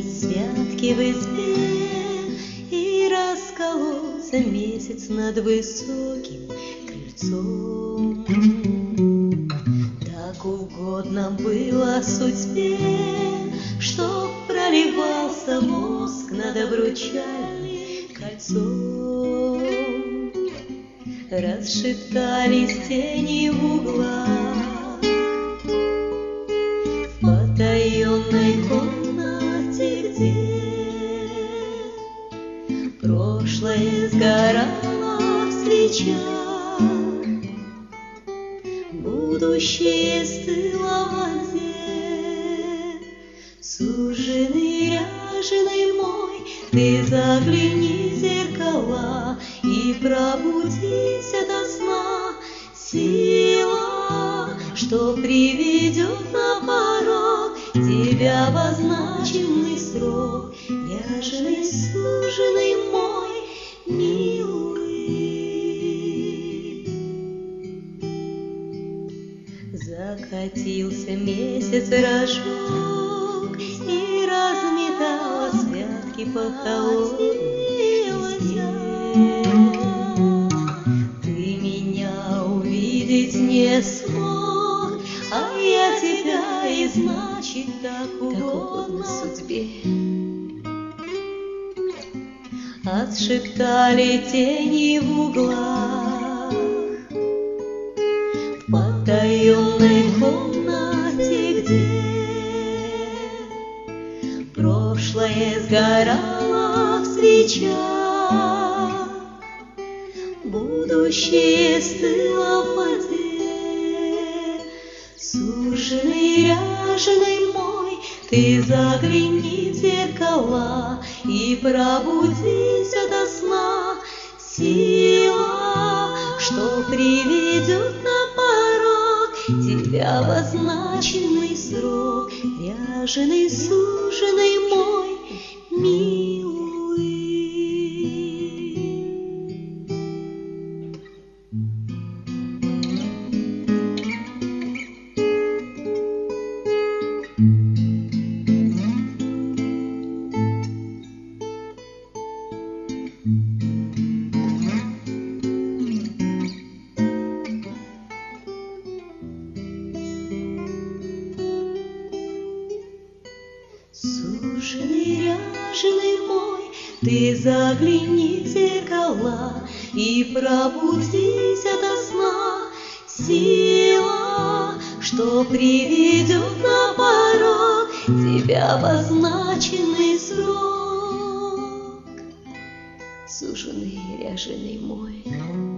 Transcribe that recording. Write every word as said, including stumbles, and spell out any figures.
Святки в избе, и раскололся месяц над высоким крыльцом. Так угодно было судьбе, чтоб проливался воск над обручальным кольцом. Расшептались тени в углах, в потаенной комнате, где прошлое сгорало в свечах, будущее стыло в воде. Суженый, ряженый мой, ты загляни в зеркала и пробудись ото сна. Сила, что приведет на порог тебя в означенный срок. Ряженый, суженый мой, милый. Закатился месяц рожок и разметал святки по холодной весне. Ты меня увидеть не смог, а я тебя, и значит так угодно судьбе. Отшептали тени в углах, в потаенной комнате, где прошлое сгорало в свечах, будущее стыло в воде. Суженый, ряженый мой, ты загляни в зеркала и пробудись ото сна. Сила, что приведет на порог тебя в означенный срок. Ряженый, суженый мой, милый. Суженый, ряженый мой, ты загляни в зеркала и пробудись ото сна. Сила, что приведет на порог тебя в означенный срок. Суженый, ряженый мой.